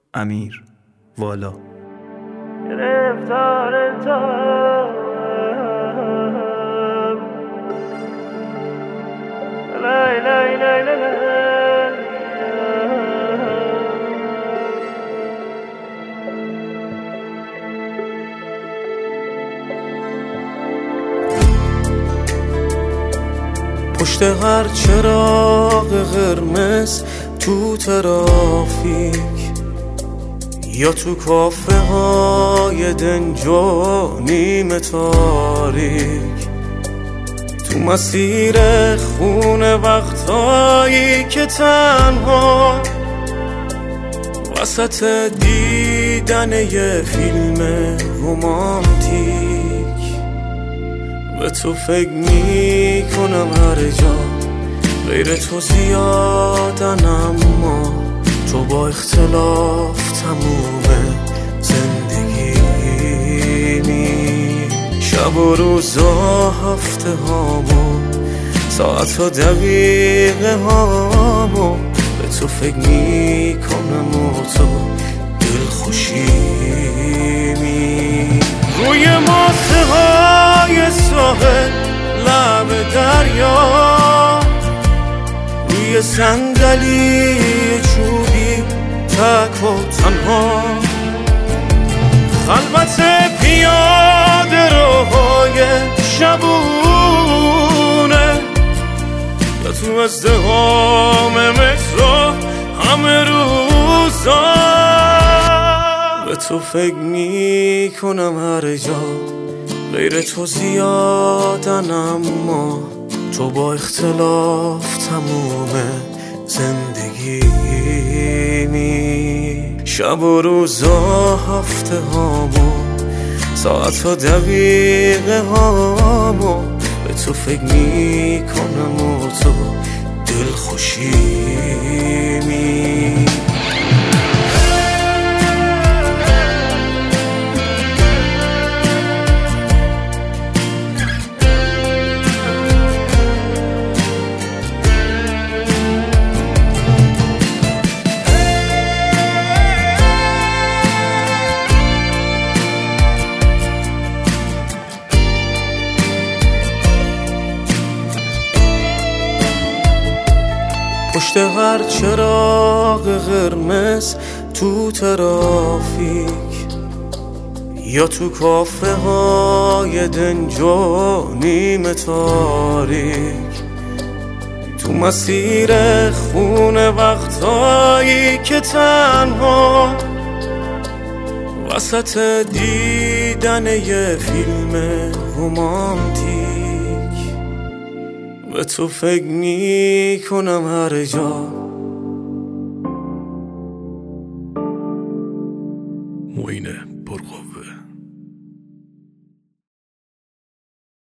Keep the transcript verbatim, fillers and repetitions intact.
امیر والا. پشت هر چراغ قرمز تو ترافیک یا تو کافه های دنج و نیمه تاریک، تو مسیر خونه وقتایی که تنها وسط دیدن یه فیلم رومانتیک به تو فکر می کنم هر جا غیر تو زیادن، اما تو با اختلاف تموم زندگیمی. شب و روزا هفته هامو ساعت و دقیقه هامو به تو فکر می کنم و تو دلخوشیمی. روی ماسه های ساحل لب دریا، روی صندلی چوبی تک و تنها، خلوت پیاده روهای شبونه یا تو ازدحام مترو همه روزا به تو فکر می کنم هر جا غیر تو زیادن، اما تو با اختلاف تموم زندگیمی. شب و روزا هفته هامو ساعت و دقیقه هامو به تو فکر می کنم و تو دلخوشیمی. پشت هر چراغ قرمز تو ترافیک یا تو کافه های دنج و نیمه تاریک، تو مسیر خونه وقتایی که تنها وسط دیدن یه فیلم رومانتیک به تو فکر می کنم هر جا. معین پرقوه.